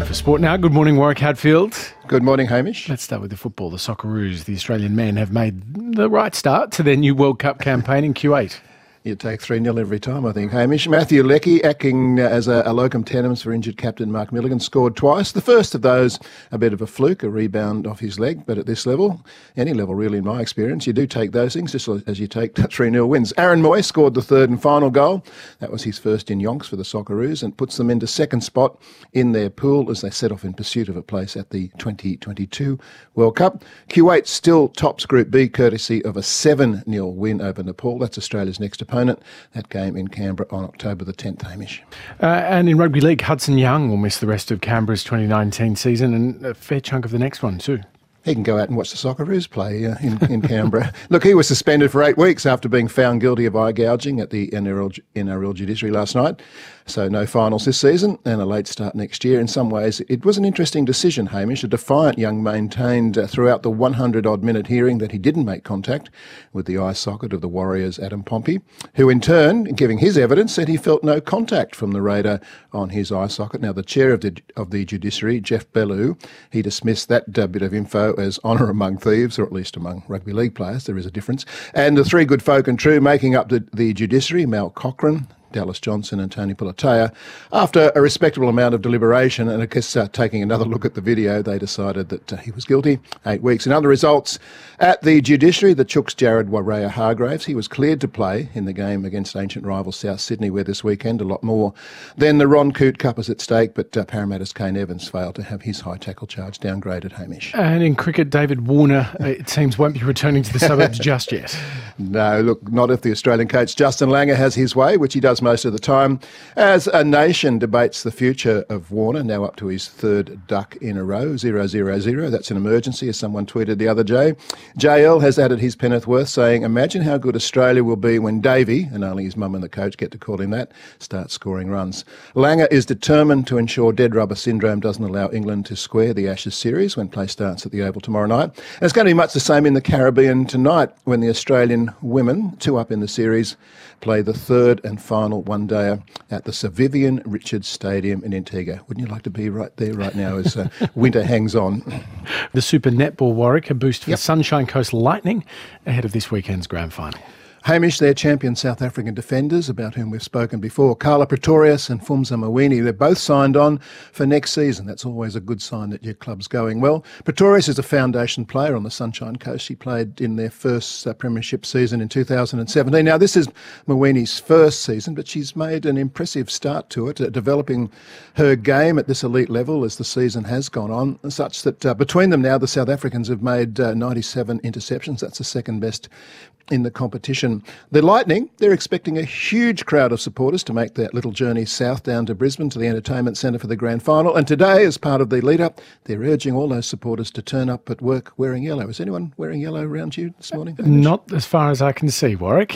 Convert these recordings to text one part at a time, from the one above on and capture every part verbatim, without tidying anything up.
time for sport now. Good morning, Warwick Hadfield. Good morning, Hamish. Let's start with the football. The Socceroos, the Australian men, have made the right start to their new World Cup campaign in Q eight. You take three nil every time, I think, Hamish. Matthew Leckie, acting as a, a locum tenens for injured captain Mark Milligan, scored twice. The first of those, a bit of a fluke, a rebound off his leg. But at this level, any level really in my experience, you do take those things just as you take three nil wins. Aaron Moy scored the third and final goal. That was his first in Yonks for the Socceroos and puts them into second spot in their pool as they set off in pursuit of a place at the twenty twenty-two World Cup. Q eight still tops Group B courtesy of a seven nil win over Nepal. That's Australia's next opponent. That game in Canberra on October the tenth, Hamish. Uh, and in rugby league, Hudson Young will miss the rest of Canberra's twenty nineteen season and a fair chunk of the next one too. He can go out and watch the Socceroos play uh, in, in Canberra. Look, he was suspended for eight weeks after being found guilty of eye gouging at the N R L, N R L judiciary last night. So no finals this season and a late start next year. In some ways, it was an interesting decision, Hamish. A defiant Young maintained uh, throughout the one hundred odd minute hearing that he didn't make contact with the eye socket of the Warriors' Adam Pompey, who in turn, giving his evidence, said he felt no contact from the Raider on his eye socket. Now, the chair of the of the judiciary, Jeff Bellew, he dismissed that uh, bit of info as honour among thieves, or at least among rugby league players. There is a difference. And the three good folk and true making up the, the judiciary, Mal Cochrane, Dallas Johnson and Tony Pulatea, after a respectable amount of deliberation and I guess uh, taking another look at the video, they decided that uh, he was guilty. Eight weeks. In other results at the judiciary, the Chooks Jared Waraya Hargraves, he was cleared to play in the game against ancient rival South Sydney, where this weekend a lot more than the Ron Coote Cup is at stake, but uh, Parramatta's Kane Evans failed to have his high tackle charge downgraded, Hamish. And in cricket, David Warner, it seems, won't be returning to the suburbs just yet. No, look, not if the Australian coach Justin Langer has his way, which he does most of the time, as a nation debates the future of Warner, now up to his third duck in a row, zero, zero, zero. That's an emergency, as someone tweeted the other day. J L has added his penneth worth, saying, imagine how good Australia will be when Davey, and only his mum and the coach get to call him that, start scoring runs. Langer is determined to ensure dead rubber syndrome doesn't allow England to square the Ashes series when play starts at the Oval tomorrow night. And it's going to be much the same in the Caribbean tonight when the Australian women, two up in the series, play the third and final one-dayer at the Sir Vivian Richards Stadium in Antigua. Wouldn't you like to be right there right now as uh, winter hangs on? The Super Netball, Warwick, a boost for Yep. the Sunshine Coast Lightning ahead of this weekend's grand final. Hamish, their champion South African defenders, about whom we've spoken before, Carla Pretorius and Fumza Mawini, they're both signed on for next season. That's always a good sign that your club's going well. Pretorius is a foundation player on the Sunshine Coast. She played in their first uh, premiership season in two thousand seventeen. Now, this is Mawini's first season, but she's made an impressive start to it, uh, developing her game at this elite level as the season has gone on, such that uh, between them now, the South Africans have made uh, ninety-seven interceptions. That's the second best in the competition. The Lightning, they're expecting a huge crowd of supporters to make that little journey south down to Brisbane to the Entertainment Centre for the grand final. And today, as part of the lead-up, they're urging all those supporters to turn up at work wearing yellow. Is anyone wearing yellow around you this morning? Not as far as I can see, Warwick.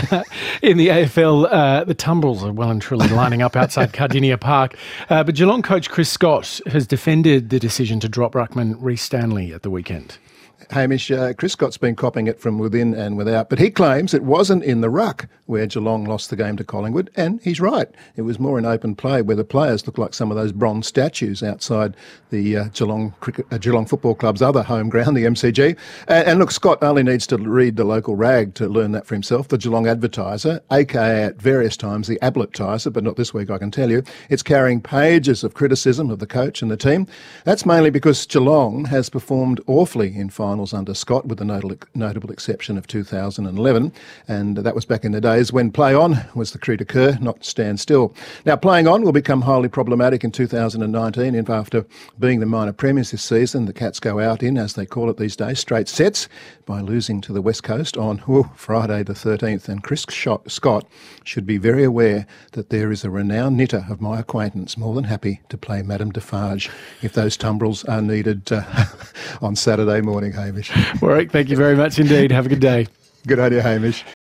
In the A F L, uh, the Tumbrils are well and truly lining up outside Cardinia Park. Uh, but Geelong coach Chris Scott has defended the decision to drop ruckman Rhys Stanley at the weekend. Hamish, uh, Chris Scott's been copping it from within and without, but he claims it wasn't in the ruck where Geelong lost the game to Collingwood, and he's right. It was more in open play where the players look like some of those bronze statues outside the uh, Geelong cricket, uh, Geelong Football Club's other home ground, the M C G. And, and look, Scott only needs to read the local rag to learn that for himself, the Geelong Advertiser, aka at various times the Abletiser, but not this week, I can tell you. It's carrying pages of criticism of the coach and the team. That's mainly because Geelong has performed awfully in finals under Scott, with the notable, notable exception of two thousand eleven, and that was back in the days when play on was the cri de coeur, not stand still. Now, playing on will become highly problematic in two thousand nineteen, if after being the minor premiers this season, the Cats go out in, as they call it these days, straight sets by losing to the West Coast on whew, Friday the thirteenth. And Chris Scott should be very aware that there is a renowned knitter of my acquaintance more than happy to play Madame Defarge if those tumbrils are needed uh, on Saturday morning, Hamish. Warwick, thank you very much indeed. Have a good day. Good idea, Hamish.